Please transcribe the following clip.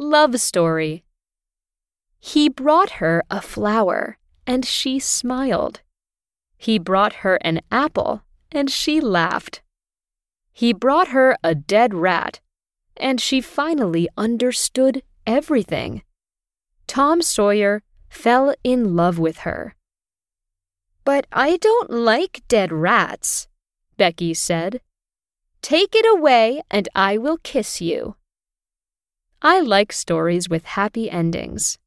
Love story. He brought her a flower, and she smiled. He brought her an apple, and she laughed. He brought her a dead rat, and she finally understood everything. Tom Sawyer fell in love with her. "But I don't like dead rats," Becky said. "Take it away and I will kiss you." I like stories with happy endings.